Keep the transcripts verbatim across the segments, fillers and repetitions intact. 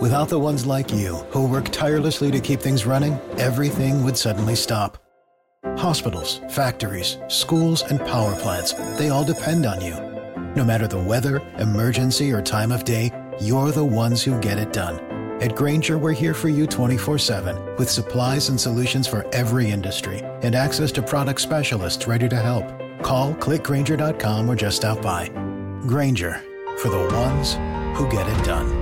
Without the ones like you, who work tirelessly to keep things running, everything would suddenly stop. Hospitals, factories, schools, and power plants, they all depend on you. No matter the weather, emergency, or time of day, you're the ones who get it done. At Grainger, we're here for you twenty-four seven with supplies and solutions for every industry and access to product specialists ready to help. Call, click Grainger dot com, or just stop by. Grainger, for the ones who get it done.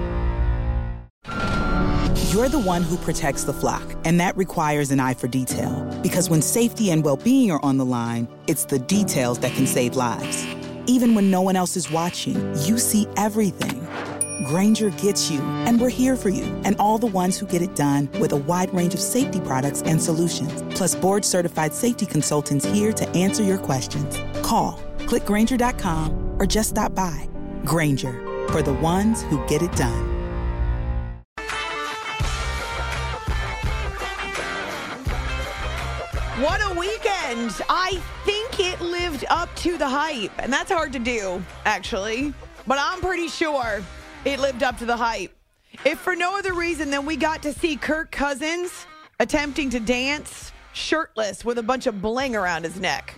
You're the one who protects the flock, and that requires an eye for detail. Because when safety and well-being are on the line, it's the details that can save lives. Even when no one else is watching, you see everything. Grainger gets you, and we're here for you, and all the ones who get it done with a wide range of safety products and solutions. Plus board-certified safety consultants here to answer your questions. Call, click Grainger dot com, or just stop by. Grainger, for the ones who get it done. What a weekend. I think it lived up to the hype. And that's hard to do, actually. But I'm pretty sure it lived up to the hype. If for no other reason than we got to see Kirk Cousins attempting to dance shirtless with a bunch of bling around his neck.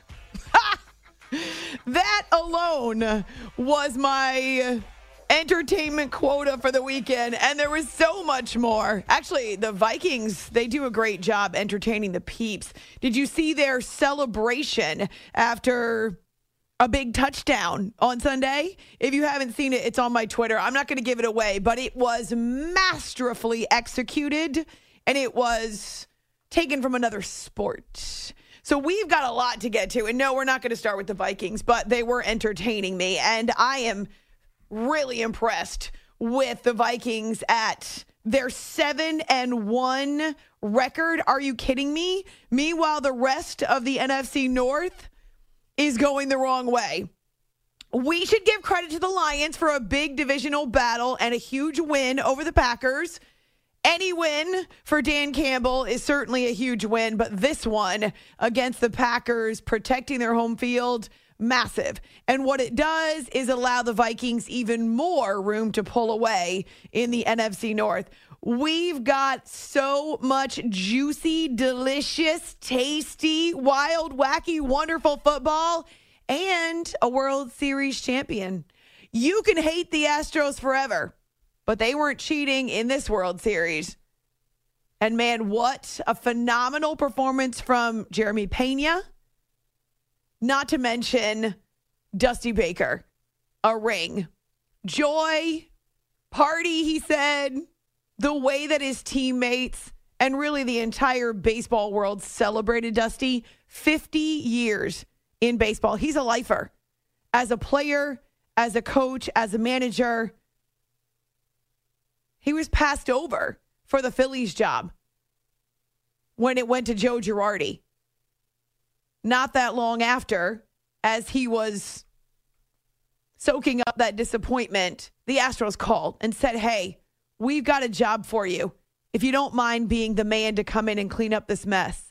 That alone was my entertainment quota for the weekend, and there was so much more. Actually, the Vikings, they do a great job entertaining the peeps. Did you see their celebration after a big touchdown on Sunday? If you haven't seen it, it's on my Twitter. I'm not going to give it away, but it was masterfully executed, and it was taken from another sport. So we've got a lot to get to, and no, we're not going to start with the Vikings, but they were entertaining me, and I am really impressed with the Vikings at their seven and one record. Are you kidding me? Meanwhile, the rest of the N F C North is going the wrong way. We should give credit to the Lions for a big divisional battle and a huge win over the Packers. Any win for Dan Campbell is certainly a huge win, but this one against the Packers, protecting their home field, massive. And what it does is allow the Vikings even more room to pull away in the N F C North. We've got so much juicy, delicious, tasty, wild, wacky, wonderful football and a World Series champion. You can hate the Astros forever, but they weren't cheating in this World Series. And man, what a phenomenal performance from Jeremy Pena. Not to mention Dusty Baker, a ring. Joy, party, he said. The way that his teammates and really the entire baseball world celebrated Dusty. fifty years in baseball. He's a lifer. As a player, as a coach, as a manager. He was passed over for the Phillies job when it went to Joe Girardi. Not that long after, as he was soaking up that disappointment, the Astros called and said, hey, we've got a job for you. If you don't mind being the man to come in and clean up this mess.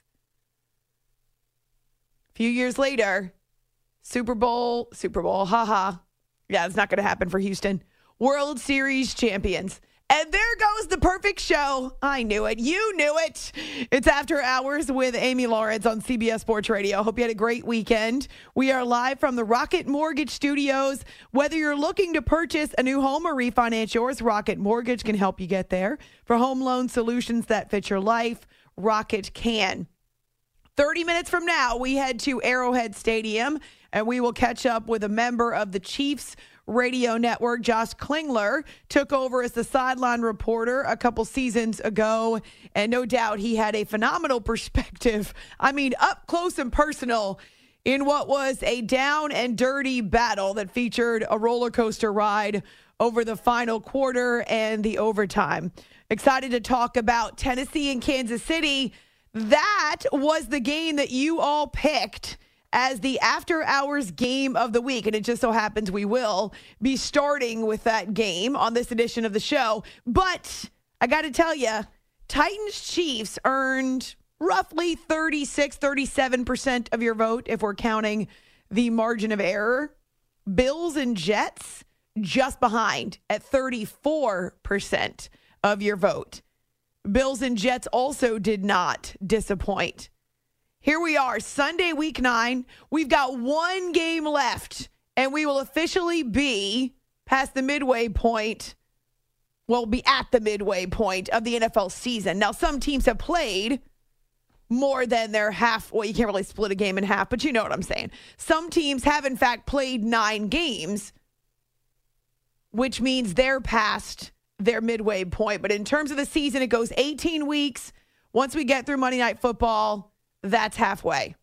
A few years later, Super Bowl, Super Bowl, haha. Yeah, it's not going to happen for Houston. World Series champions. And there goes the perfect show. I knew it. You knew it. It's After Hours with Amy Lawrence on C B S Sports Radio. Hope you had a great weekend. We are live from the Rocket Mortgage Studios. Whether you're looking to purchase a new home or refinance yours, Rocket Mortgage can help you get there. For home loan solutions that fit your life, Rocket can. thirty minutes from now, we head to Arrowhead Stadium, and we will catch up with a member of the Chiefs radio network. Josh Klingler took over as the sideline reporter a couple seasons ago, and no doubt he had a phenomenal perspective. I mean, up close and personal in what was a down and dirty battle that featured a roller coaster ride over the final quarter and the overtime. Excited to talk about Tennessee and Kansas City. That was the game that you all picked as the After Hours game of the week. And it just so happens we will be starting with that game on this edition of the show. But I got to tell you, Titans Chiefs earned roughly thirty-six, thirty-seven percent of your vote if we're counting the margin of error. Bills and Jets just behind at thirty-four percent of your vote. Bills and Jets also did not disappoint. Here we are, Sunday, week nine. We've got one game left, and we will officially be past the midway point. We'll be at the midway point of the N F L season. Now, some teams have played more than their half. Well, you can't really split a game in half, but you know what I'm saying. Some teams have, in fact, played nine games, which means they're past their midway point. But in terms of the season, it goes eighteen weeks. Once we get through Monday Night Football, that's halfway.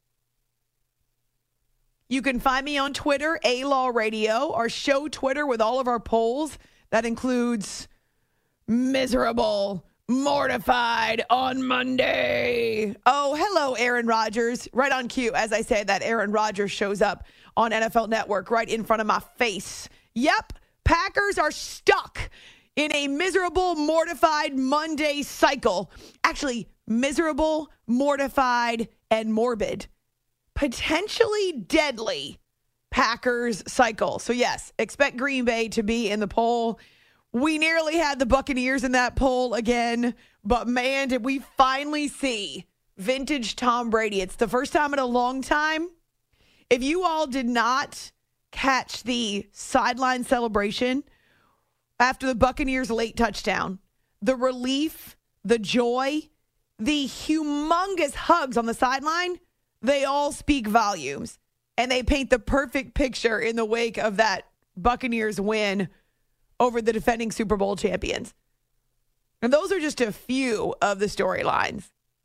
You can find me on Twitter, A-Law Radio, our show Twitter with all of our polls. That includes miserable, mortified on Monday. Oh, hello, Aaron Rodgers. Right on cue. As I say that, Aaron Rodgers shows up on N F L Network right in front of my face. Yep, Packers are stuck in a miserable, mortified Monday cycle. Actually, miserable, mortified, and morbid. Potentially deadly Packers cycle. So, yes, expect Green Bay to be in the poll. We nearly had the Buccaneers in that poll again, but man, did we finally see vintage Tom Brady. It's the first time in a long time. If you all did not catch the sideline celebration after the Buccaneers' late touchdown, the relief, the joy, the humongous hugs on the sideline, they all speak volumes. And they paint the perfect picture in the wake of that Buccaneers win over the defending Super Bowl champions. And those are just a few of the storylines.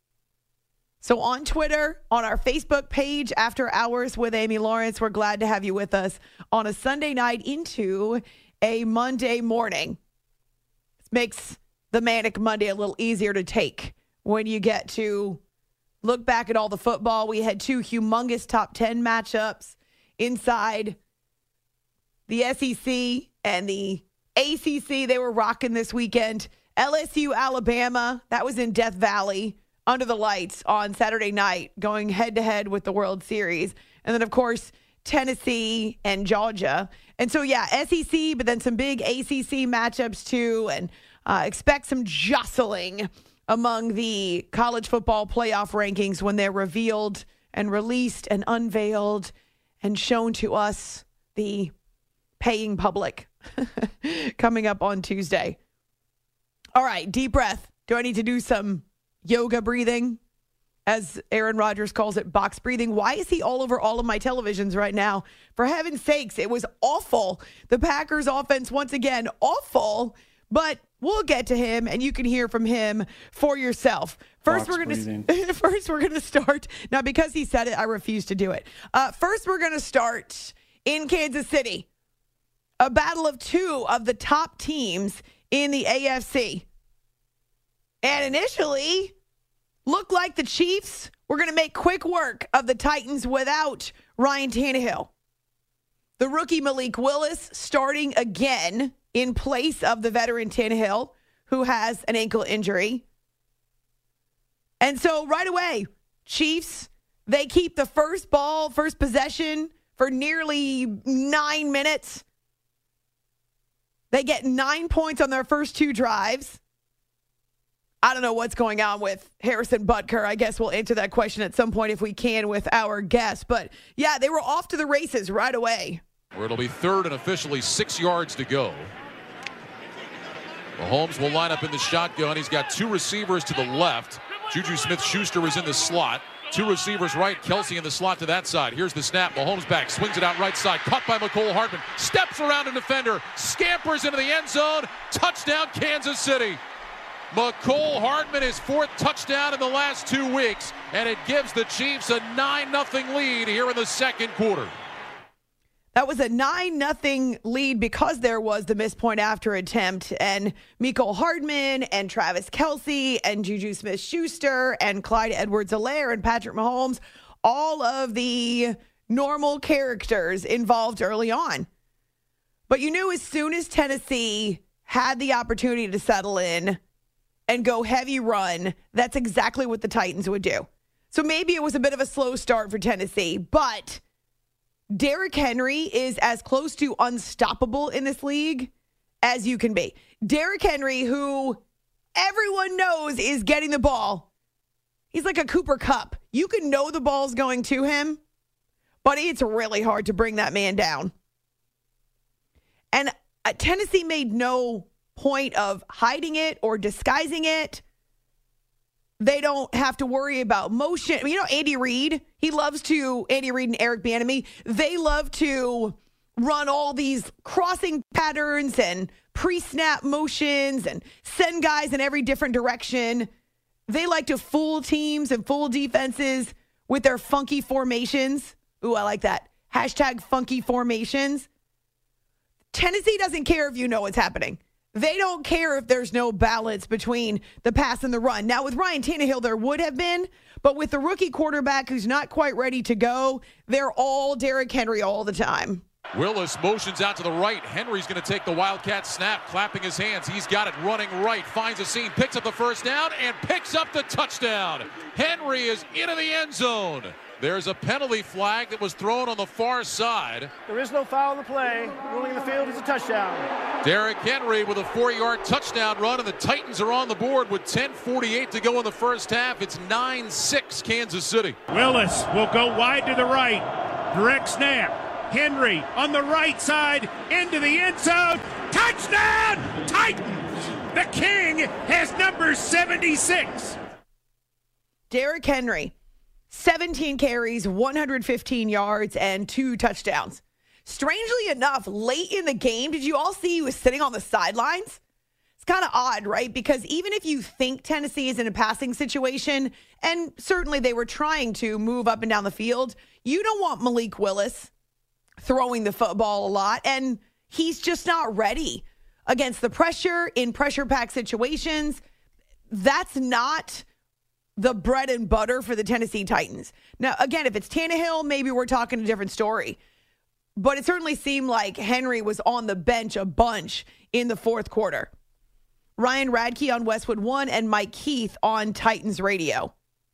So on Twitter, on our Facebook page, After Hours with Amy Lawrence, we're glad to have you with us on a Sunday night into a Monday morning. This makes the Manic Monday a little easier to take when you get to look back at all the football. We had two humongous top ten matchups inside the S E C and the A C C. They were rocking this weekend. L S U, Alabama, that was in Death Valley under the lights on Saturday night, going head-to-head with the World Series. And then, of course, Tennessee and Georgia. And so, yeah, S E C, but then some big A C C matchups, too. And uh, expect some jostling among the college football playoff rankings when they're revealed and released and unveiled and shown to us, the paying public, coming up on Tuesday. All right, deep breath. Do I need to do some yoga breathing, as Aaron Rodgers calls it, box breathing? Why is he all over all of my televisions right now? For heaven's sakes, it was awful. The Packers offense, once again, awful. But we'll get to him, and you can hear from him for yourself. First, Box we're going to first we're going to start. Now, because he said it, I refuse to do it. Uh, first, we're going to start in Kansas City. A battle of two of the top teams in the A F C. And initially, looked like the Chiefs were going to make quick work of the Titans without Ryan Tannehill. The rookie Malik Willis starting again in place of the veteran Tannehill, who has an ankle injury. And so right away, Chiefs, they keep the first ball, first possession for nearly nine minutes. They get nine points on their first two drives. I don't know what's going on with Harrison Butker. I guess we'll answer that question at some point if we can with our guest. But yeah, they were off to the races right away. Where it'll be third and officially six yards to go. Mahomes will line up in the shotgun. He's got two receivers to the left. Juju Smith-Schuster is in the slot. Two receivers right. Kelsey in the slot to that side. Here's the snap. Mahomes back. Swings it out right side. Caught by Mecole Hardman. Steps around a defender. Scampers into the end zone. Touchdown, Kansas City. Mecole Hardman, his fourth touchdown in the last two weeks. And it gives the Chiefs a nine nothing lead here in the second quarter. That was a nine nothing lead because there was the missed point after attempt. And Mecole Hardman and Travis Kelsey and Juju Smith-Schuster and Clyde Edwards-Helaire and Patrick Mahomes, all of the normal characters involved early on. But you knew as soon as Tennessee had the opportunity to settle in and go heavy run, that's exactly what the Titans would do. So maybe it was a bit of a slow start for Tennessee, but Derrick Henry is as close to unstoppable in this league as you can be. Derrick Henry, who everyone knows is getting the ball. He's like a Cooper Kupp. You can know the ball's going to him, but it's really hard to bring that man down. And uh, Tennessee made no point of hiding it or disguising it. They don't have to worry about motion. I mean, you know, Andy Reid, he loves to, Andy Reid and Eric Bieniemy, they love to run all these crossing patterns and pre-snap motions and send guys in every different direction. They like to fool teams and fool defenses with their funky formations. Ooh, I like that. Hashtag funky formations. Tennessee doesn't care if you know what's happening. They don't care if there's no balance between the pass and the run. Now, with Ryan Tannehill, there would have been, but with the rookie quarterback who's not quite ready to go, they're all Derrick Henry all the time. Willis motions out to the right. Henry's going to take the Wildcat snap, clapping his hands. He's got it running right, finds a seam, picks up the first down, and picks up the touchdown. Henry is into the end zone. There's a penalty flag that was thrown on the far side. There is no foul in the play. Ruling the field is a touchdown. Derrick Henry with a four-yard touchdown run, and the Titans are on the board with ten forty-eight to go in the first half. It's nine six Kansas City. Willis will go wide to the right. Direct snap. Henry on the right side into the end zone. Touchdown, Titans! The King has number seventy-six. Derrick Henry, seventeen carries, one hundred fifteen yards, and two touchdowns. Strangely enough, late in the game, did you all see he was sitting on the sidelines? It's kind of odd, right? Because even if you think Tennessee is in a passing situation, and certainly they were trying to move up and down the field, you don't want Malik Willis throwing the football a lot, and he's just not ready against the pressure in pressure-packed situations. That's not the bread and butter for the Tennessee Titans. Now, again, if it's Tannehill, maybe we're talking a different story. But it certainly seemed like Henry was on the bench a bunch in the fourth quarter. Ryan Radke on Westwood One and Mike Keith on Titans Radio.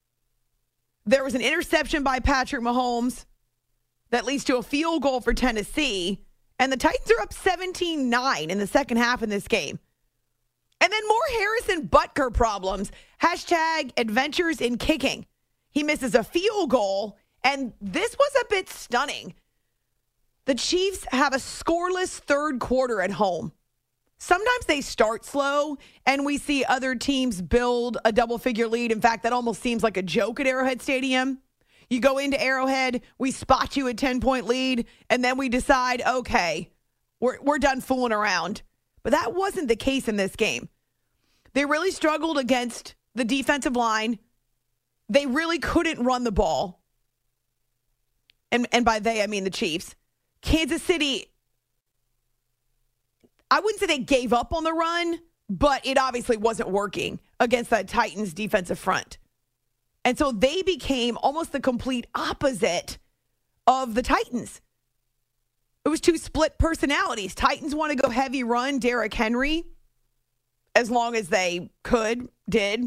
There was an interception by Patrick Mahomes that leads to a field goal for Tennessee, and the Titans are up seventeen nine in the second half in this game. And then more Harrison Butker problems. Hashtag adventures in kicking. He misses a field goal, and this was a bit stunning. The Chiefs have a scoreless third quarter at home. Sometimes they start slow, and we see other teams build a double-figure lead. In fact, that almost seems like a joke at Arrowhead Stadium. You go into Arrowhead, we spot you a ten-point lead, and then we decide, okay, we're we're done fooling around. But that wasn't the case in this game. They really struggled against the defensive line. They really couldn't run the ball. And, and by they, I mean the Chiefs. Kansas City, I wouldn't say they gave up on the run, but it obviously wasn't working against that Titans defensive front. And so they became almost the complete opposite of the Titans. It was two split personalities. Titans want to go heavy run Derrick Henry as long as they could, did.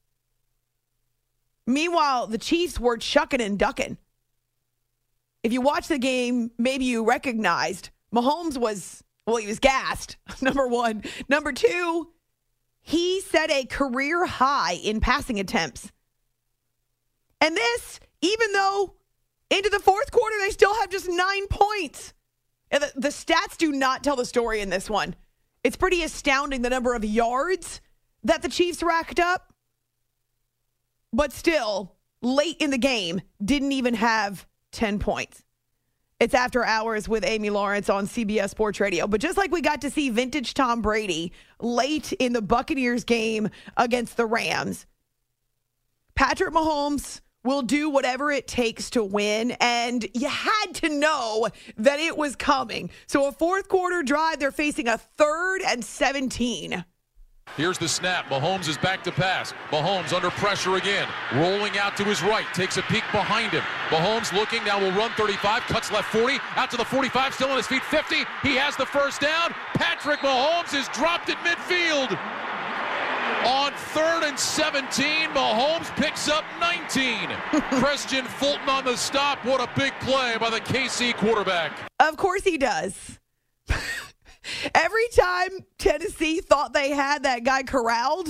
Meanwhile, the Chiefs were chucking and ducking. If you watch the game, maybe you recognized Mahomes was, well, he was gassed, number one. Number two, he set a career high in passing attempts. And this, even though into the fourth quarter, they still have just nine points. And the, the stats do not tell the story in this one. It's pretty astounding the number of yards that the Chiefs racked up. But still, late in the game, didn't even have ten points. It's After Hours with Amy Lawrence on C B S Sports Radio. But just like we got to see vintage Tom Brady late in the Buccaneers game against the Rams, Patrick Mahomes will do whatever it takes to win, and you had to know that it was coming. So a fourth quarter drive, they're facing a third and seventeen. Here's the snap. Mahomes is back to pass. Mahomes under pressure again. Rolling out to his right. Takes a peek behind him. Mahomes looking. Now will run thirty-five. Cuts left forty. Out to the forty-five. Still on his feet. fifty. He has the first down. Patrick Mahomes is dropped at midfield. On third and seventeen, Mahomes picks up nineteen. Christian Fulton on the stop. What a big play by the K C quarterback. Of course he does. Every time Tennessee thought they had that guy corralled,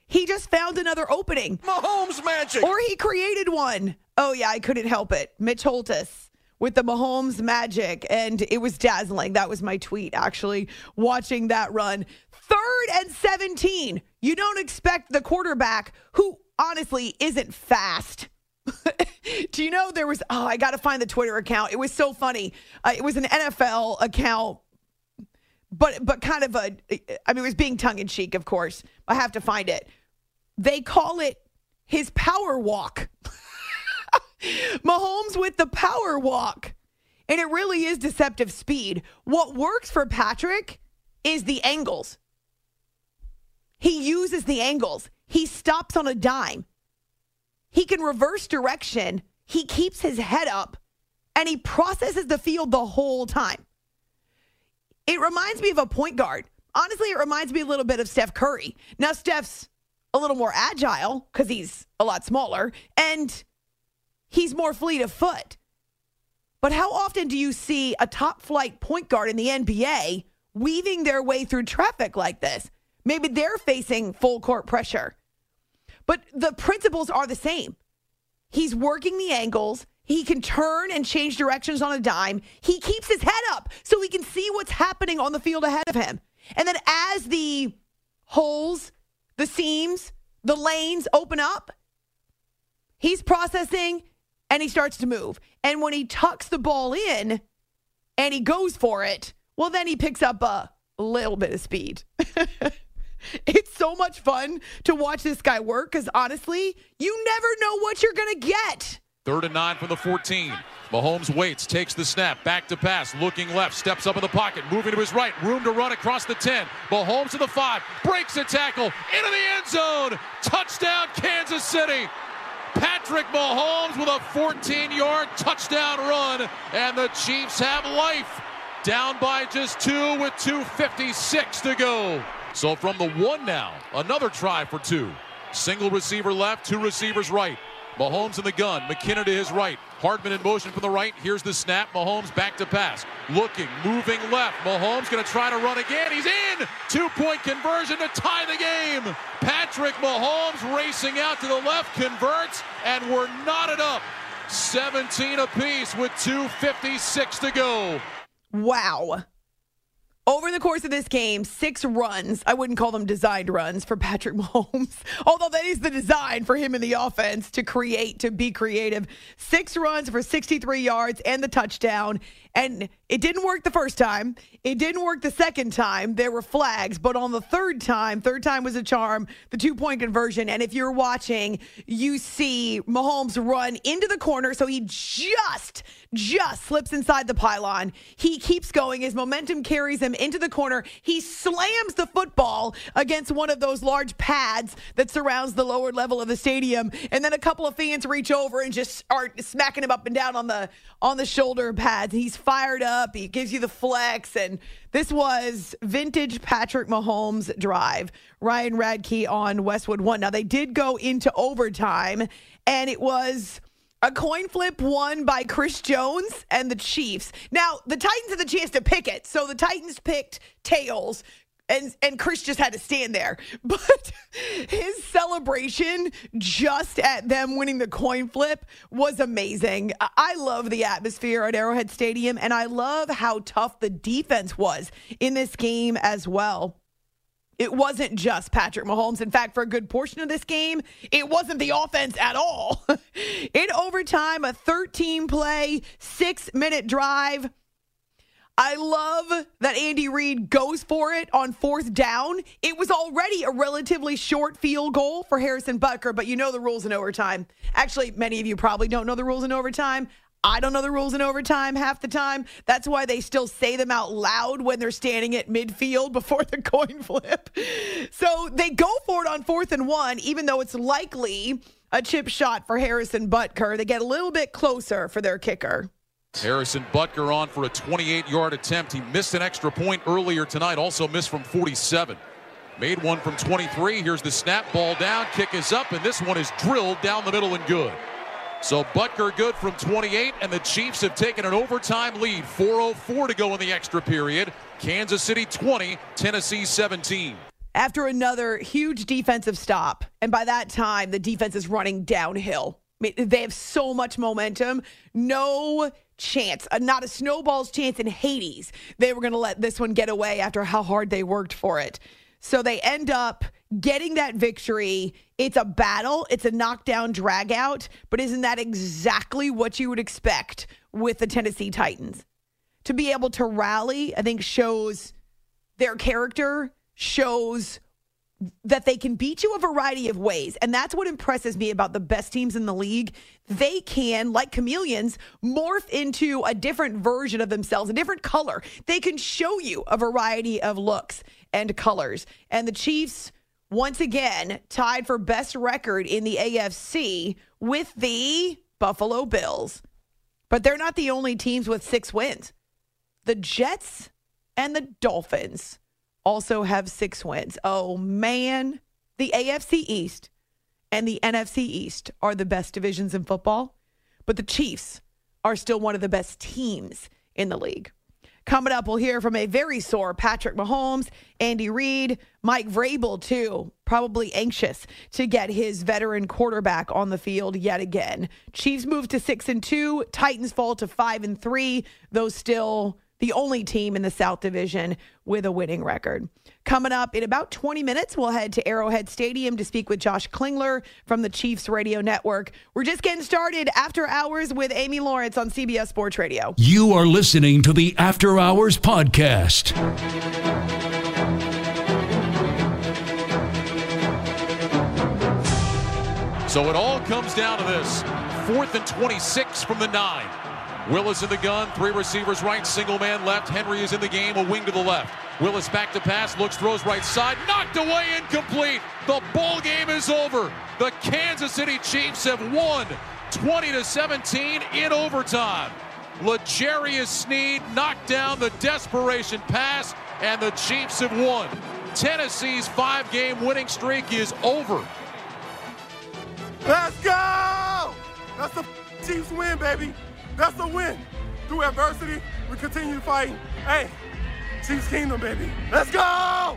he just found another opening. Mahomes magic. Or he created one. Oh, yeah, I couldn't help it. Mitch Holthus with the Mahomes magic, and it was dazzling. That was my tweet, actually, watching that run. Third and seventeen. You don't expect the quarterback, who honestly isn't fast. Do you know there was, oh, I got to find the Twitter account. It was so funny. Uh, it was an N F L account, but but kind of a, I mean, it was being tongue-in-cheek, of course. I have to find it. They call it his power walk. Mahomes with the power walk. And it really is deceptive speed. What works for Patrick is the angles. He uses the angles. He stops on a dime. He can reverse direction. He keeps his head up, and he processes the field the whole time. It reminds me of a point guard. Honestly, it reminds me a little bit of Steph Curry. Now, Steph's a little more agile because he's a lot smaller, and he's more fleet of foot. But how often do you see a top-flight point guard in the N B A weaving their way through traffic like this? Maybe they're facing full court pressure. But the principles are the same. He's working the angles. He can turn and change directions on a dime. He keeps his head up so he can see what's happening on the field ahead of him. And then as the holes, the seams, the lanes open up, he's processing and he starts to move. And when he tucks the ball in and he goes for it, well, then he picks up a little bit of speed. It's so much fun to watch this guy work because, honestly, you never know what you're going to get. Third and nine from the fourteen. Mahomes waits, takes the snap, back to pass, looking left, steps up in the pocket, moving to his right, room to run across the ten. Mahomes to the five, breaks a tackle, into the end zone. Touchdown, Kansas City. Patrick Mahomes with a fourteen-yard touchdown run, and the Chiefs have life. Down by just two with two fifty-six to go. So from the one now, another try for two. Single receiver left, two receivers right. Mahomes in the gun, McKinnon to his right. Hardman in motion from the right. Here's the snap. Mahomes back to pass. Looking, moving left. Mahomes going to try to run again. He's in. Two-point conversion to tie the game. Patrick Mahomes racing out to the left, converts, and we're knotted up. seventeen apiece with two fifty-six to go. Wow. Over the course of this game, six runs. I wouldn't call them designed runs for Patrick Mahomes, although that is the design for him in the offense, to create, to be creative. Six runs for sixty-three yards and the touchdown. And it didn't work the first time. It didn't work the second time. There were flags. But on the third time, third time was a charm, the two-point conversion. And if you're watching, you see Mahomes run into the corner. So he just, just slips inside the pylon. He keeps going. His momentum carries him into the corner. He slams the football against one of those large pads that surrounds the lower level of the stadium. And then a couple of fans reach over and just start smacking him up and down on the on the shoulder pads. He's fired up. He gives you the flex. And this was vintage Patrick Mahomes drive. Ryan Radke on Westwood One. Now, they did go into overtime, and it was a coin flip won by Chris Jones and the Chiefs. Now, the Titans had the chance to pick it. So the Titans picked tails. And and Chris just had to stand there. But his celebration just at them winning the coin flip was amazing. I love the atmosphere at Arrowhead Stadium, and I love how tough the defense was in this game as well. It wasn't just Patrick Mahomes. In fact, for a good portion of this game, it wasn't the offense at all. In overtime, a thirteen-play, six-minute drive. I love that Andy Reid goes for it on fourth down. It was already a relatively short field goal for Harrison Butker, but you know the rules in overtime. Actually, many of you probably don't know the rules in overtime. I don't know the rules in overtime half the time. That's why they still say them out loud when they're standing at midfield before the coin flip. So they go for it on fourth and one, even though it's likely a chip shot for Harrison Butker. They get a little bit closer for their kicker. Harrison Butker on for a twenty-eight-yard attempt. He missed an extra point earlier tonight, also missed from forty-seven. Made one from twenty-three. Here's the snap, ball down, kick is up, and this one is drilled down the middle and good. So Butker good from twenty-eight, and the Chiefs have taken an overtime lead. four oh four to go in the extra period. Kansas City twenty, Tennessee seventeen. after another huge defensive stop. And by that time, the defense is running downhill. I mean, they have so much momentum. No chance, uh, not a snowball's chance in Hades. They were going to let this one get away after how hard they worked for it. So they end up getting that victory. It's a battle. It's a knockdown, drag out. But isn't that exactly what you would expect with the Tennessee Titans? To be able to rally, I think, shows their character, shows that they can beat you a variety of ways. And that's what impresses me about the best teams in the league. They can, like chameleons, morph into a different version of themselves, a different color. They can show you a variety of looks and colors. And the Chiefs, once again, tied for best record in the A F C with the Buffalo Bills. But they're not the only teams with six wins. The Jets and the Dolphins also have six wins. Oh, man. The A F C East and the N F C East are the best divisions in football, but the Chiefs are still one of the best teams in the league. Coming up, we'll hear from a very sore Patrick Mahomes, Andy Reid, Mike Vrabel, too, probably anxious to get his veteran quarterback on the field yet again. Chiefs move to six and two, Titans fall to five and three, though still the only team in the South Division with a winning record. Coming up in about twenty minutes, we'll head to Arrowhead Stadium to speak with Josh Klingler from the Chiefs Radio Network. We're just getting started. After Hours with Amy Lawrence on C B S Sports Radio. You are listening to the After Hours Podcast. So it all comes down to this. Fourth and twenty-six from the nine. Willis in the gun, three receivers right, single man left. Henry is in the game, a wing to the left. Willis back to pass, looks, throws right side, knocked away, incomplete. The ball game is over. The Kansas City Chiefs have won twenty to seventeen in overtime. L'Jarius Sneed knocked down the desperation pass, and the Chiefs have won. Tennessee's five-game winning streak is over. Let's go! That's the Chiefs win, baby. That's the win. Through adversity, we continue to fight. Hey, Chiefs Kingdom, baby. Let's go!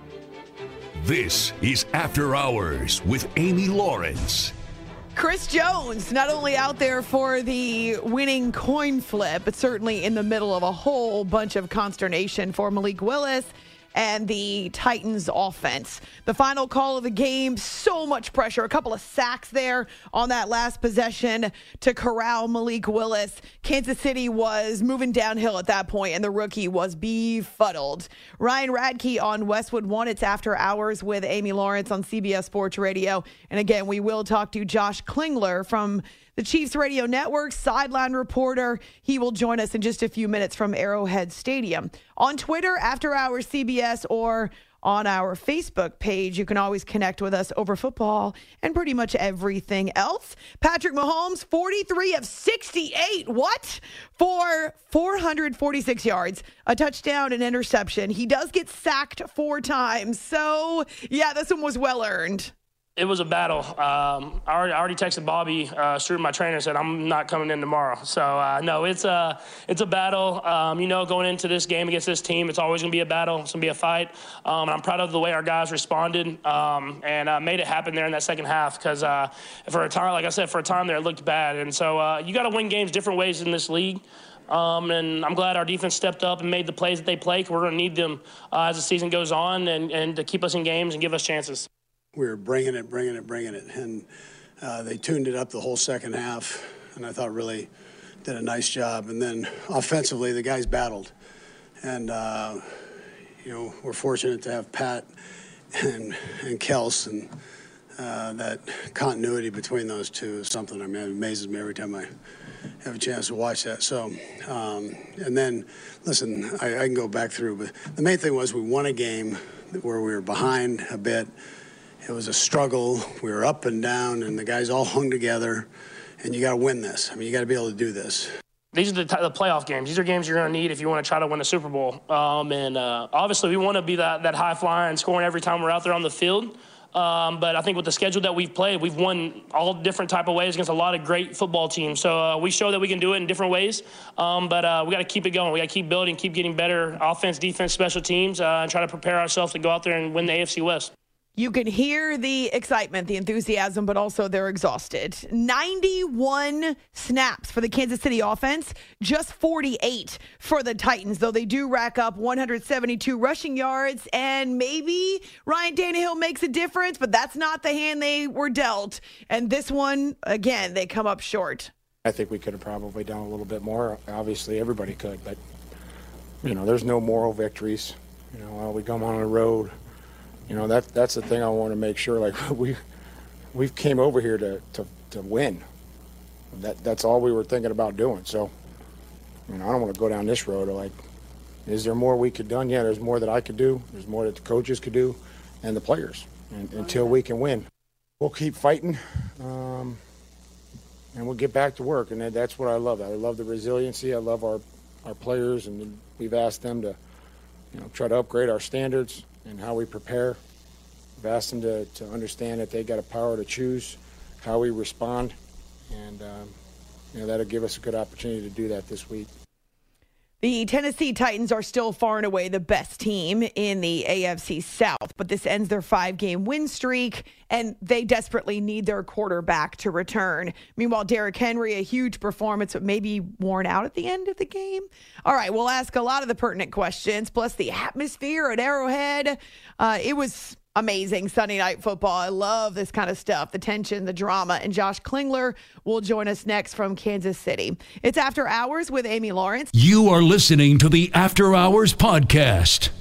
This is After Hours with Amy Lawrence. Chris Jones, not only out there for the winning coin flip, but certainly in the middle of a whole bunch of consternation for Malik Willis and the Titans offense. The final call of the game, so much pressure. A couple of sacks there on that last possession to corral Malik Willis. Kansas City was moving downhill at that point, and the rookie was befuddled. Ryan Radke on Westwood One. It's After Hours with Amy Lawrence on C B S Sports Radio. And again, we will talk to Josh Klingler from the Chiefs Radio Network, sideline reporter. He will join us in just a few minutes from Arrowhead Stadium. On Twitter, After Hours C B S, or on our Facebook page, you can always connect with us over football and pretty much everything else. Patrick Mahomes, forty-three of sixty-eight. What? For four hundred forty-six yards, a touchdown, an interception. He does get sacked four times. So, yeah, this one was well earned. It was a battle. Um, I, already, I already texted Bobby, uh, Stewart, my trainer, said I'm not coming in tomorrow. So, uh, no, it's a, it's a battle. Um, you know, going into this game against this team, it's always going to be a battle. It's going to be a fight. Um, and I'm proud of the way our guys responded um, and uh, made it happen there in that second half because uh, for a time, like I said, for a time there, it looked bad. And so uh, you got to win games different ways in this league. Um, and I'm glad our defense stepped up and made the plays that they play. We're going to need them uh, as the season goes on and, and to keep us in games and give us chances. We were bringing it, bringing it, bringing it. And uh, they tuned it up the whole second half, and I thought really did a nice job. And then offensively, the guys battled. And, uh, you know, we're fortunate to have Pat and, and Kels, and uh, that continuity between those two is something, I mean, it amazes me every time I have a chance to watch that. So, um, and then, listen, I, I can go back through, but the main thing was we won a game where we were behind a bit. It was a struggle. We were up and down, and the guys all hung together. And you got to win this. I mean, you got to be able to do this. These are the, the playoff games. These are games you're going to need if you want to try to win a Super Bowl. Um, and uh, obviously, we want to be that, that high-flying, scoring every time we're out there on the field. Um, but I think with the schedule that we've played, we've won all different type of ways against a lot of great football teams. So uh, we show that we can do it in different ways. Um, but uh, we got to keep it going. We got to keep building, keep getting better offense, defense, special teams, uh, and try to prepare ourselves to go out there and win the A F C West. You can hear the excitement, the enthusiasm, but also they're exhausted. ninety-one snaps for the Kansas City offense, just forty-eight for the Titans, though they do rack up one hundred seventy-two rushing yards, and maybe Ryan Tannehill makes a difference, but that's not the hand they were dealt. And this one, again, they come up short. I think we could have probably done a little bit more. Obviously, everybody could, but, you know, there's no moral victories. You know, while we come on the road, you know, that that's the thing I want to make sure. Like, we we came over here to, to, to win. That That's all we were thinking about doing. So, you know, I don't want to go down this road of, like, is there more we could done? Yeah, there's more that I could do. There's more that the coaches could do and the players, and, until we can win. We'll keep fighting, um, and we'll get back to work. And that's what I love. I love the resiliency. I love our, our players, and we've asked them to, you know, try to upgrade our standards and how we prepare. We've asked them to, to understand that they got a power to choose how we respond, and um, you know, that'll give us a good opportunity to do that this week. The Tennessee Titans are still far and away the best team in the A F C South, but this ends their five-game win streak, and they desperately need their quarterback to return. Meanwhile, Derrick Henry, a huge performance, but maybe worn out at the end of the game. All right, we'll ask a lot of the pertinent questions, plus the atmosphere at Arrowhead. Uh, it was amazing Sunday Night Football. I love this kind of stuff, the tension, the drama. And Josh Klingler will join us next from Kansas City. It's After Hours with Amy Lawrence. You are listening to the After Hours podcast.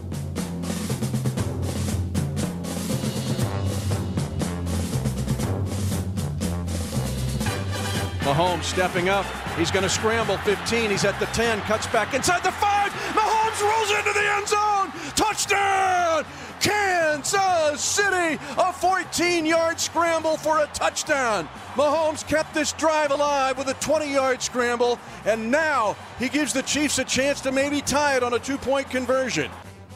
Mahomes stepping up. He's going to scramble. fifteen. He's at the ten. Cuts back inside the five. Mahomes rolls into the end zone. Touchdown! Kansas City, a fourteen-yard scramble for a touchdown. Mahomes kept this drive alive with a twenty-yard scramble, and now he gives the Chiefs a chance to maybe tie it on a two-point conversion.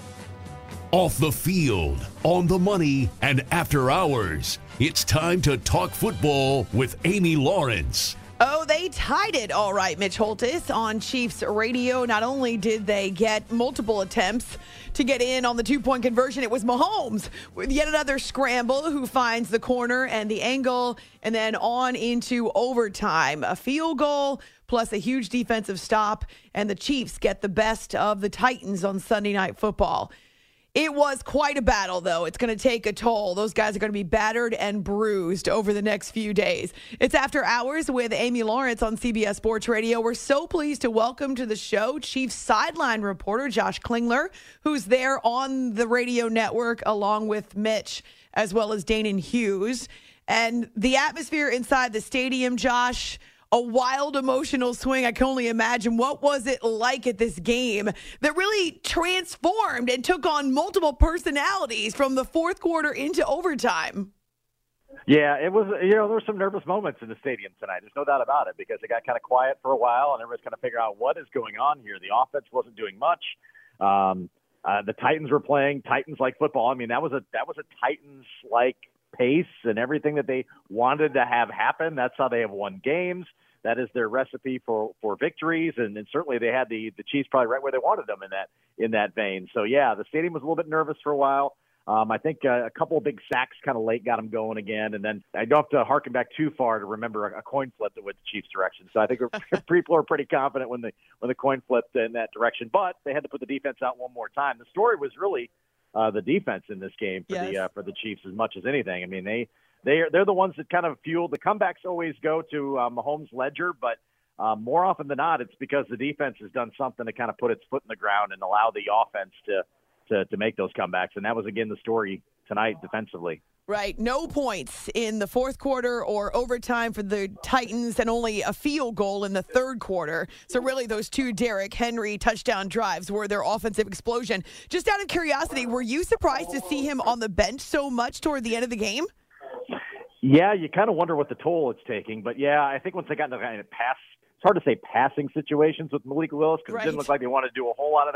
Off the field, on the money, and after hours, it's time to talk football with Amy Lawrence. Oh, they tied it all right, Mitch Holtis on Chiefs radio. Not only did they get multiple attempts to get in on the two-point conversion, it was Mahomes with yet another scramble who finds the corner and the angle, and then on into overtime. A field goal plus a huge defensive stop, and the Chiefs get the best of the Titans on Sunday Night Football. It was quite a battle, though. It's going to take a toll. Those guys are going to be battered and bruised over the next few days. It's After Hours with Amy Lawrence on C B S Sports Radio. We're so pleased to welcome to the show Chiefs sideline reporter Josh Klingler, who's there on the radio network along with Mitch, as well as Danon Hughes. And the atmosphere inside the stadium, Josh, a wild emotional swing. I can only imagine. What was it like at this game that really transformed and took on multiple personalities from the fourth quarter into overtime? Yeah, it was, you know, there were some nervous moments in the stadium tonight. There's no doubt about it, because it got kind of quiet for a while and everyone's kind of figuring out what is going on here. The offense wasn't doing much. Um, uh, the Titans were playing Titans-like football. I mean, that was a that was a Titans-like pace and everything that they wanted to have happen. That's how they have won games. That is their recipe for, for victories, and, and certainly they had the, the Chiefs probably right where they wanted them in that in that vein. So, yeah, the stadium was a little bit nervous for a while. Um, I think uh, a couple of big sacks kind of late got them going again, and then I don't have to harken back too far to remember a, a coin flip that went the Chiefs' direction. So I think people are pretty confident when the when the coin flipped in that direction. But they had to put the defense out one more time. The story was really uh, the defense in this game for yes. the uh, for the Chiefs as much as anything. I mean, they. They're, they're the ones that kind of fuel. The comebacks always go to uh, Mahomes' ledger, but uh, more often than not, it's because the defense has done something to kind of put its foot in the ground and allow the offense to, to, to make those comebacks. And that was, again, the story tonight defensively. Right. No points in the fourth quarter or overtime for the Titans, and only a field goal in the third quarter. So really those two Derrick Henry touchdown drives were their offensive explosion. Just out of curiosity, were you surprised to see him on the bench so much toward the end of the game? Yeah, you kind of wonder what the toll it's taking. But, yeah, I think once they got into kind of pass, it's hard to say passing situations with Malik Willis because right. It didn't look like they wanted to do a whole lot of that.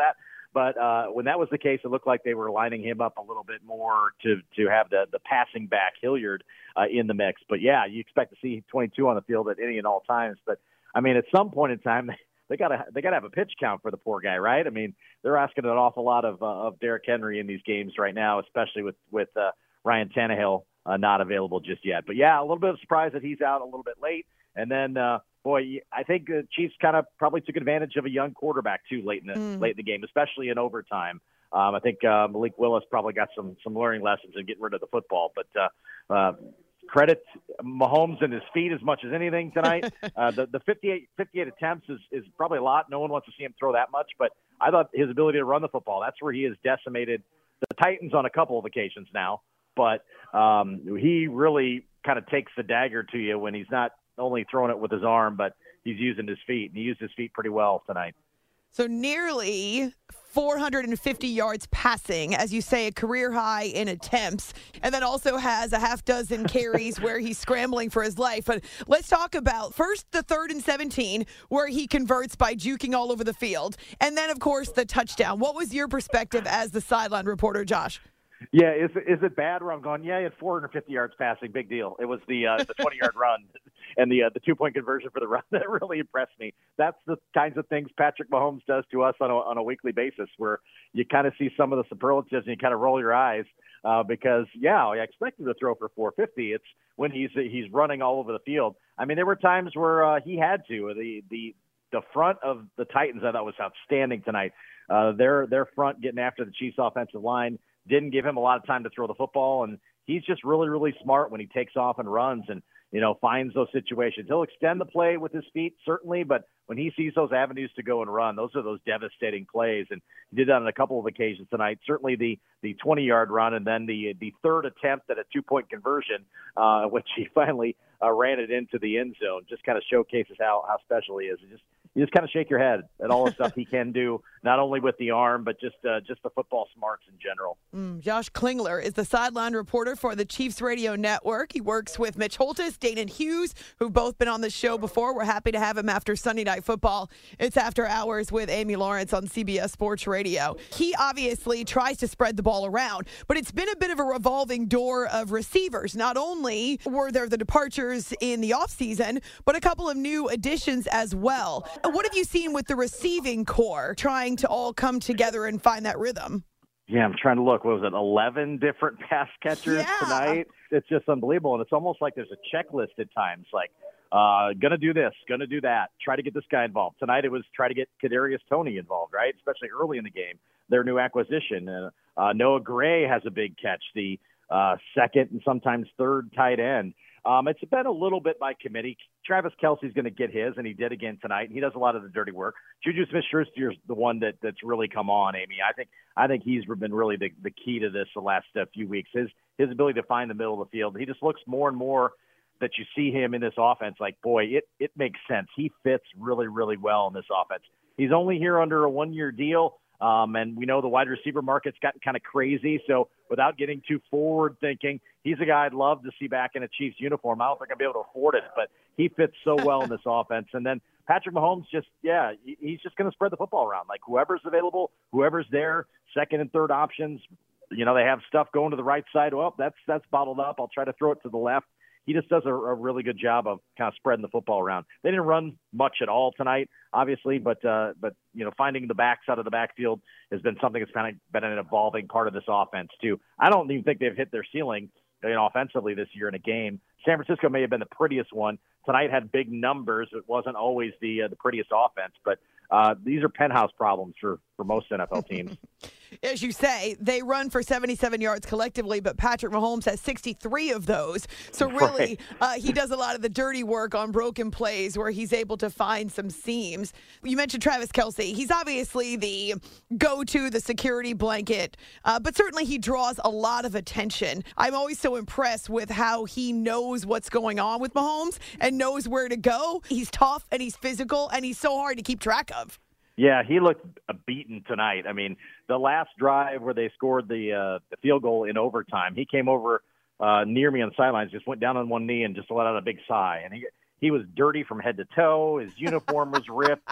But uh, when that was the case, it looked like they were lining him up a little bit more to to have the, the passing back Hilliard uh, in the mix. But, yeah, you expect to see twenty-two on the field at any and all times. But, I mean, at some point in time, they got to they got to have a pitch count for the poor guy, right? I mean, they're asking an awful lot of uh, of Derrick Henry in these games right now, especially with, with uh, Ryan Tannehill uh, not available just yet. But, yeah, a little bit of surprise that he's out a little bit late. And then, uh, boy, I think the Chiefs kind of probably took advantage of a young quarterback, too, late in the, mm. late in the game, especially in overtime. Um, I think uh, Malik Willis probably got some some learning lessons in getting rid of the football. But uh, uh, credit Mahomes and his feet as much as anything tonight. uh, the the fifty-eight, fifty-eight attempts is, is probably a lot. No one wants to see him throw that much. But I thought his ability to run the football, that's where he has decimated the Titans on a couple of occasions now. But um, he really kind of takes the dagger to you when he's not only throwing it with his arm, but he's using his feet, and he used his feet pretty well tonight. So nearly four hundred fifty yards passing, as you say, a career high in attempts, and then also has a half dozen carries where he's scrambling for his life. But let's talk about first the third and seventeen, where he converts by juking all over the field, and then, of course, the touchdown. What was your perspective as the sideline reporter, Josh? Yeah, is is it bad where I'm going, yeah, he had four hundred fifty yards passing, big deal. It was the uh, the twenty-yard run and the uh, the two-point conversion for the run that really impressed me. That's the kinds of things Patrick Mahomes does to us on a, on a weekly basis, where you kind of see some of the superlatives and you kind of roll your eyes uh, because, yeah, I expect him to throw for four fifty. It's when he's he's running all over the field. I mean, there were times where uh, he had to. The, the, the front of the Titans, I thought, was outstanding tonight. Uh, their their front getting after the Chiefs' offensive line didn't give him a lot of time to throw the football, and he's just really, really smart when he takes off and runs and, you know, finds those situations. He'll extend the play with his feet, certainly, but when he sees those avenues to go and run, those are those devastating plays, and he did that on a couple of occasions tonight. Certainly the the twenty-yard run, and then the the third attempt at a two-point conversion, uh, which he finally uh, ran it into the end zone, just kind of showcases how, how special he is. It just You just kind of shake your head at all the stuff he can do, not only with the arm, but just uh, just the football smarts in general. Mm, Josh Klingler is the sideline reporter for the Chiefs Radio Network. He works with Mitch Holthus, Danon Hughes, who've both been on the show before. We're happy to have him after Sunday Night Football. It's After Hours with Amy Lawrence on C B S Sports Radio. He obviously tries to spread the ball around, but it's been a bit of a revolving door of receivers. Not only were there the departures in the offseason, but a couple of new additions as well. What have you seen with the receiving core trying to all come together and find that rhythm? Yeah, I'm trying to look. What was it, eleven different pass catchers yeah. tonight? It's just unbelievable. And it's almost like there's a checklist at times, like, uh, going to do this, going to do that, try to get this guy involved. Tonight it was try to get Kadarius Toney involved, right, especially early in the game, their new acquisition. Uh, uh, Noah Gray has a big catch, the uh, second and sometimes third tight end. Um, it's been a little bit by committee. Travis Kelce's going to get his, and he did again tonight. He does a lot of the dirty work. Juju Smith-Schuster is the one that, that's really come on, Amy. I think I think he's been really the, the key to this the last uh, few weeks. His his ability to find the middle of the field. He just looks more and more that you see him in this offense. Like, boy, it it makes sense. He fits really, really well in this offense. He's only here under a one-year deal. Um, and we know the wide receiver market's gotten kind of crazy. So without getting too forward thinking, he's a guy I'd love to see back in a Chiefs uniform. I don't think I'll be able to afford it, but he fits so well in this offense. And then Patrick Mahomes just, yeah, he's just going to spread the football around. Like whoever's available, whoever's there, second and third options, you know, they have stuff going to the right side. Well, that's, that's bottled up. I'll try to throw it to the left. He just does a, a really good job of kind of spreading the football around. They didn't run much at all tonight, obviously, but uh, but you know, finding the backs out of the backfield has been something that's kind of been an evolving part of this offense too. I don't even think they've hit their ceiling, you know, offensively this year in a game. San Francisco may have been the prettiest one tonight. Had big numbers. It wasn't always the uh, the prettiest offense, but uh, these are penthouse problems for for most N F L teams. As you say, they run for seventy-seven yards collectively, but Patrick Mahomes has sixty-three of those. So really, right. uh, he does a lot of the dirty work on broken plays where he's able to find some seams. You mentioned Travis Kelce. He's obviously the go-to, the security blanket, uh, but certainly he draws a lot of attention. I'm always so impressed with how he knows what's going on with Mahomes and knows where to go. He's tough and he's physical and he's so hard to keep track of. Yeah, he looked beaten tonight. I mean, the last drive where they scored the uh, the field goal in overtime, he came over uh, near me on the sidelines, just went down on one knee and just let out a big sigh. And he he was dirty from head to toe. His uniform was ripped.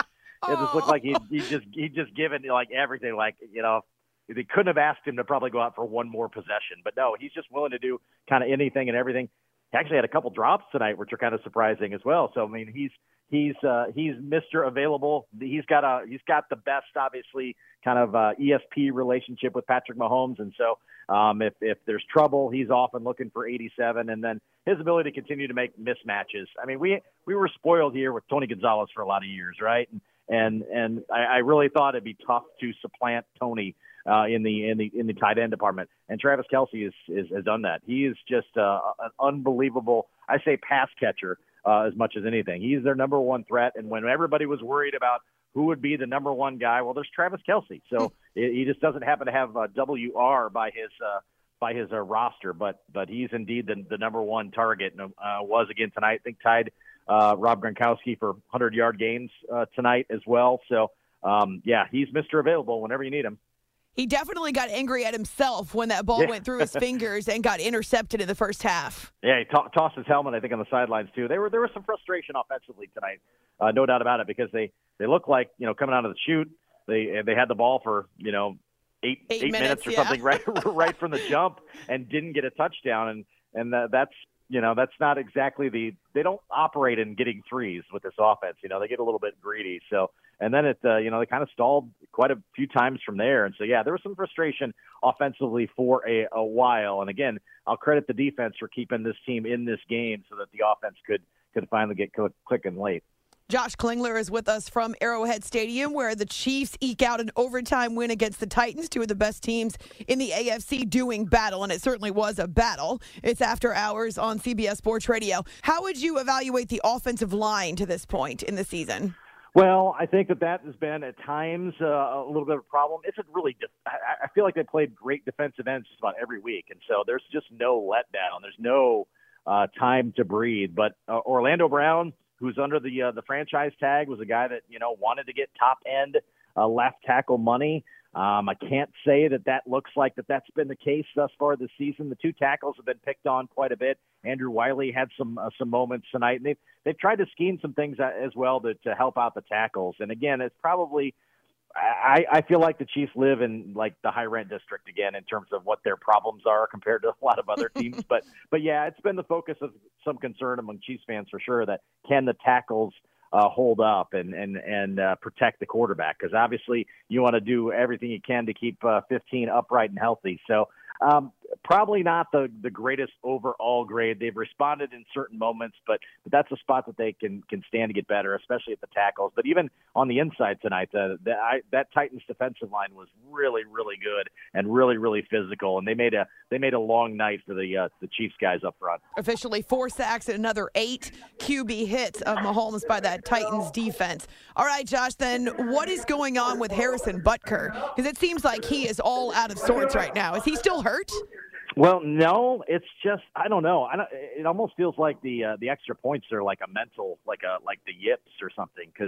It just looked like he he just he just given like everything. Like you know, they couldn't have asked him to probably go out for one more possession, but no, he's just willing to do kind of anything and everything. He actually had a couple drops tonight, which are kind of surprising as well. So I mean, he's he's uh, he's Mister Available. He's got a he's got the best, obviously, kind of uh, E S P relationship with Patrick Mahomes, and so um, if if there's trouble, he's often looking for eighty-seven, and then his ability to continue to make mismatches. I mean, we we were spoiled here with Tony Gonzalez for a lot of years, right? And and, and I, I really thought it'd be tough to supplant Tony uh, in the in the in the tight end department. And Travis Kelce is, is has done that. He is just uh, an unbelievable, I say, pass catcher uh, as much as anything. He's their number one threat. And when everybody was worried about who would be the number one guy, well, there's Travis Kelce. So he just doesn't happen to have uh, W R by his uh, by his uh, roster, but but he's indeed the, the number one target. And uh, was again tonight. I think tied uh, Rob Gronkowski for hundred-yard gains uh, tonight as well. So um, yeah, he's Mister Available whenever you need him. He definitely got angry at himself when that ball yeah. went through his fingers and got intercepted in the first half. Yeah, he to- tossed his helmet, I think, on the sidelines, too. They were There was some frustration offensively tonight, uh, no doubt about it, because they, they looked like, you know, coming out of the chute, they they had the ball for, you know, eight eight, eight minutes, minutes or yeah. something right right from the jump and didn't get a touchdown. And, and uh, that's, you know, that's not exactly the – they don't operate in getting threes with this offense. You know, they get a little bit greedy. So – and then it, uh, you know, they kind of stalled quite a few times from there. And so, yeah, there was some frustration offensively for a, a while. And again, I'll credit the defense for keeping this team in this game so that the offense could could finally get click, clicking late. Josh Klingler is with us from Arrowhead Stadium, where the Chiefs eke out an overtime win against the Titans, two of the best teams in the A F C doing battle, and it certainly was a battle. It's After Hours on C B S Sports Radio. How would you evaluate the offensive line to this point in the season? Well, I think that that has been at times uh, a little bit of a problem. It's a really de- – I feel like they played great defensive ends just about every week, and so there's just no letdown. There's no uh, time to breathe. But uh, Orlando Brown, who's under the uh, the franchise tag, was a guy that, you know, wanted to get top-end uh, left tackle money. Um, I can't say that that looks like that that's been the case thus far this season. The two tackles have been picked on quite a bit. Andrew Wiley had some uh, some moments tonight, and they've, they've tried to scheme some things as well to, to help out the tackles. And, again, it's probably I, – I feel like the Chiefs live in, like, the high-rent district again in terms of what their problems are compared to a lot of other teams. but, but, yeah, it's been the focus of some concern among Chiefs fans for sure that can the tackles – Uh, hold up and and and uh, protect the quarterback, because obviously you want to do everything you can to keep uh, fifteen upright and healthy. So um, probably not the, the greatest overall grade. They've responded in certain moments, but, but that's a spot that they can can stand to get better, especially at the tackles. But even on the inside tonight, the, the, I, that Titans defensive line was really really good and really really physical, and they made a they made a long night for the uh, the Chiefs guys up front. Officially four sacks and another eight Q B hits of Mahomes by that Titans defense. All right, Josh, then what is going on with Harrison Butker? Because it seems like he is all out of sorts right now. Is he still hurt? Well, no, it's just I don't know. I don't, it almost feels like the uh, the extra points are like a mental, like a like the yips or something, because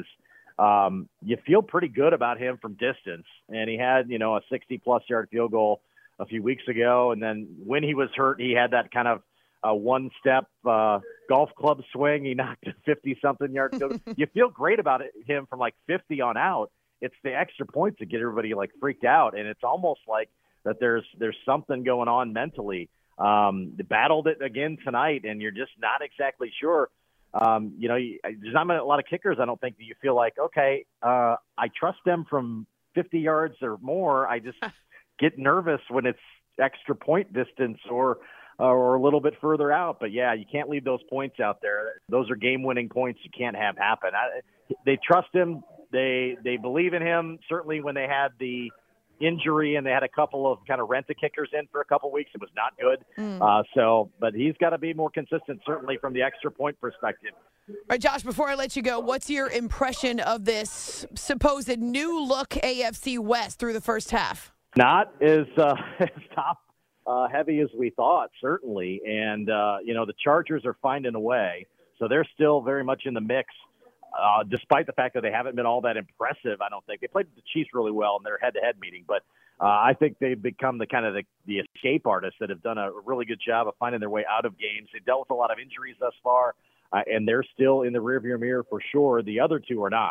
um, you feel pretty good about him from distance, and he had you know a sixty plus yard field goal a few weeks ago, and then when he was hurt, he had that kind of uh, one step uh, golf club swing. He knocked a fifty something yard field goal. You feel great about it, him from like fifty on out. It's the extra points that get everybody like freaked out, and it's almost like that there's there's something going on mentally. Um, they battled it again tonight, and you're just not exactly sure. Um, you know, you, there's not a lot of kickers, I don't think, that you feel like, okay, uh, I trust them from fifty yards or more. I just get nervous when it's extra point distance or or a little bit further out. But, yeah, you can't leave those points out there. Those are game-winning points you can't have happen. I, they trust him. They they believe in him. Certainly when they had the injury and they had a couple of kind of rent-a-kickers in for a couple of weeks, it was not good. Mm. Uh, so, but he's got to be more consistent, certainly from the extra point perspective. All right, Josh, before I let you go, what's your impression of this supposed new-look A F C West through the first half? Not as, uh, as top uh, heavy as we thought, certainly. And, uh, you know, the Chargers are finding a way. So they're still very much in the mix, uh, despite the fact that they haven't been all that impressive, I don't think. They played the Chiefs really well in their head-to-head meeting, but uh, I think they've become the kind of the, the escape artists that have done a really good job of finding their way out of games. They dealt with a lot of injuries thus far, uh, and they're still in the rearview mirror for sure. The other two are not.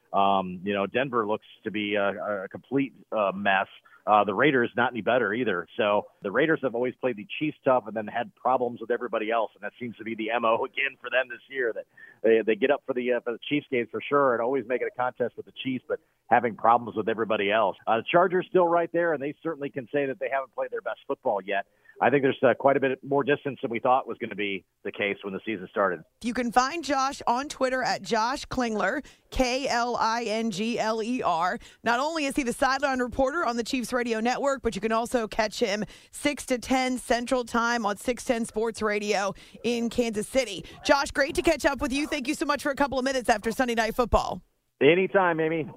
Um, you know, Denver looks to be a, a complete uh, mess. Uh, the Raiders not any better either. So the Raiders have always played the Chiefs tough and then had problems with everybody else, and that seems to be the M O again for them this year. That they they get up for the uh, for the Chiefs games for sure and always make it a contest with the Chiefs, but having problems with everybody else. Uh, the Chargers still right there, and they certainly can say that they haven't played their best football yet. I think there's uh, quite a bit more distance than we thought was going to be the case when the season started. You can find Josh on Twitter at Josh Klingler, K L I N G L E R. Not only is he the sideline reporter on the Chiefs Radio Network, but you can also catch him six to ten Central Time on six ten Sports Radio in Kansas City. Josh, great to catch up with you. Thank you so much for a couple of minutes after Sunday Night Football. Anytime, Amy.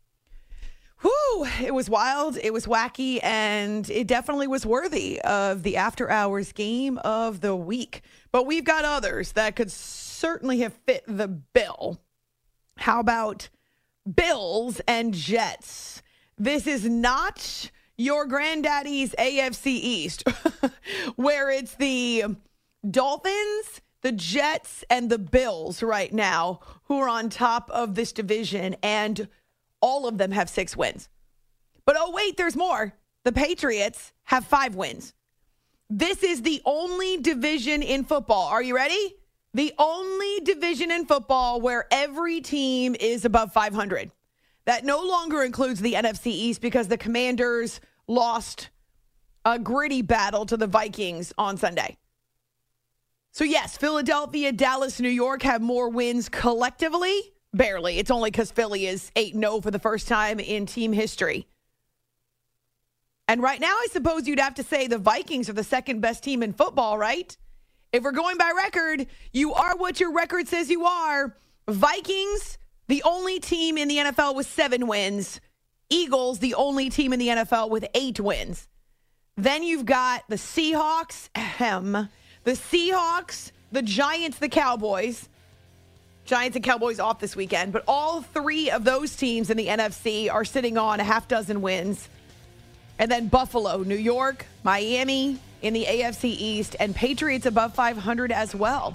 Whew, it was wild, it was wacky, and it definitely was worthy of the after-hours game of the week. But we've got others that could certainly have fit the bill. How about Bills and Jets? This is not your granddaddy's A F C East, where it's the Dolphins, the Jets, and the Bills right now who are on top of this division, and all of them have six wins. But oh, wait, there's more. The Patriots have five wins. This is the only division in football. Are you ready? The only division in football where every team is above five hundred. That no longer includes the N F C East because the Commanders lost a gritty battle to the Vikings on Sunday. So yes, Philadelphia, Dallas, New York have more wins collectively. Barely. It's only because Philly is eight and oh for the first time in team history. And right now, I suppose you'd have to say the Vikings are the second best team in football, right? If we're going by record, you are what your record says you are. Vikings, the only team in the N F L with seven wins. Eagles, the only team in the N F L with eight wins. Then you've got the Seahawks, ahem, the Seahawks, the Giants, the Cowboys. Giants and Cowboys off this weekend, but all three of those teams in the N F C are sitting on a half dozen wins. And then Buffalo, New York, Miami in the A F C East, and Patriots above five hundred as well.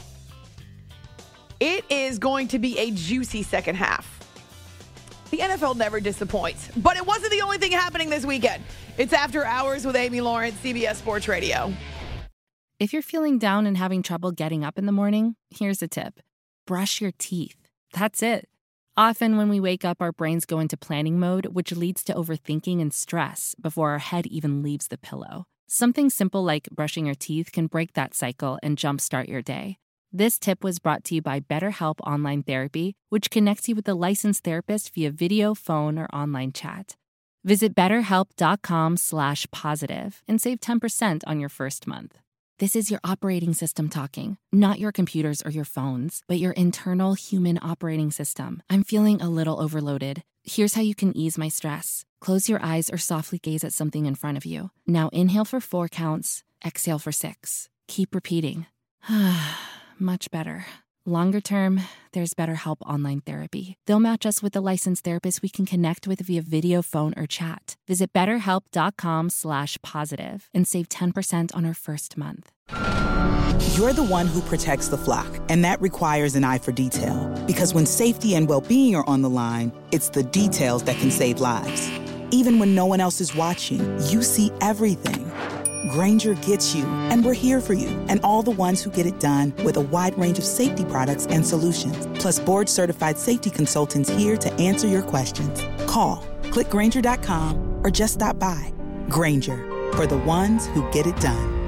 It is going to be a juicy second half. The N F L never disappoints, but it wasn't the only thing happening this weekend. It's After Hours with Amy Lawrence, C B S Sports Radio. If you're feeling down and having trouble getting up in the morning, here's a tip. Brush your teeth. That's it. Often when we wake up, our brains go into planning mode, which leads to overthinking and stress before our head even leaves the pillow. Something simple like brushing your teeth can break that cycle and jumpstart your day. This tip was brought to you by BetterHelp Online Therapy, which connects you with a licensed therapist via video, phone, or online chat. Visit betterhelp.com slash positive and save ten percent on your first month. This is your operating system talking, not your computers or your phones, but your internal human operating system. I'm feeling a little overloaded. Here's how you can ease my stress. Close your eyes or softly gaze at something in front of you. Now inhale for four counts, exhale for six. Keep repeating. Much better. Longer term, there's BetterHelp Online Therapy. They'll match us with a licensed therapist we can connect with via video, phone, or chat. Visit betterhelp.com slash positive and save ten percent on our first month. You're the one who protects the flock, and that requires an eye for detail. Because when safety and well-being are on the line, it's the details that can save lives. Even when no one else is watching, you see everything. Grainger gets you, and we're here for you, and all the ones who get it done with a wide range of safety products and solutions, plus board-certified safety consultants here to answer your questions. Call, click Grainger dot com, or just stop by. Grainger, for the ones who get it done.